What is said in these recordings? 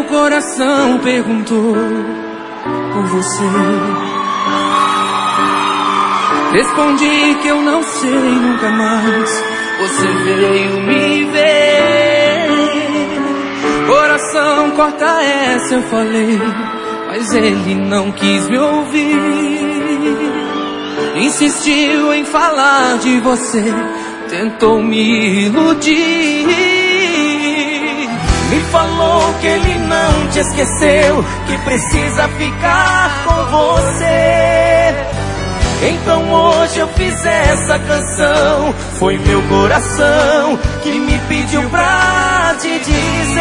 coração perguntou por você. Respondi que eu não sei nunca mais. Você veio me ver. Coração, corta essa, eu falei, mas ele não quis me ouvir. Insistiu em falar de você, tentou me iludir. Me falou que ele não te esqueceu, que precisa ficar com você. Então hoje eu fiz essa canção. Foi meu coração que me pediu pra te dizer.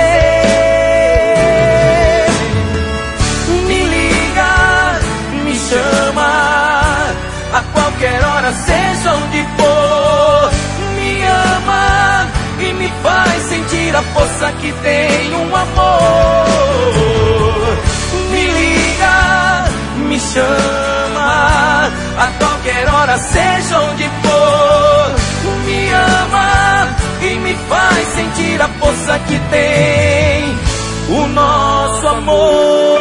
Me liga, me chama, a qualquer hora, seja onde for. Me ama e me faz sentir a força que tem um amor. Me liga, me chama, a qualquer hora, seja onde for. Me ama e me faz sentir a força que tem o nosso amor.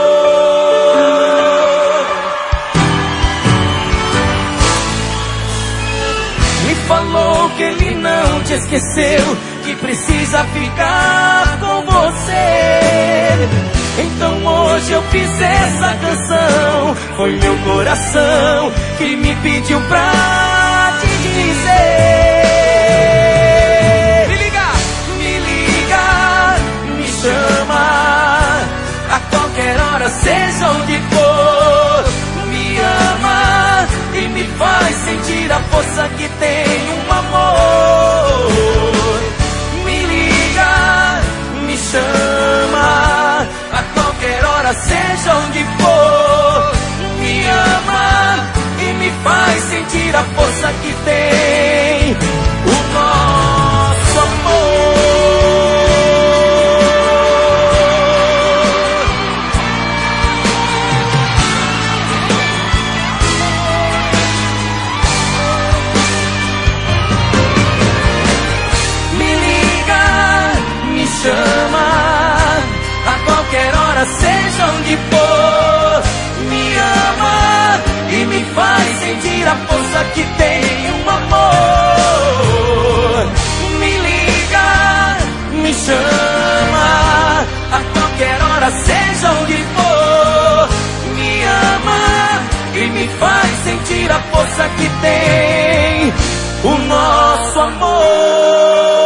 Me falou que ele não te esqueceu, que precisa ficar com você. Então hoje eu fiz essa canção. Foi meu coração que me pediu pra te dizer. Me liga, me chama, a qualquer hora, seja onde for. Me ama e me faz sentir a força que tem um amor. Me liga, me chama, a qualquer hora, seja onde for. Me ama e me faz sentir a força que tem o nosso amor. Me liga, me chama, a qualquer hora, seja onde for. Me ama e me faz sentir a força que tem um amor. Me liga, me chama, a qualquer hora, seja onde for. Me ama e me faz sentir a força que tem o nosso amor.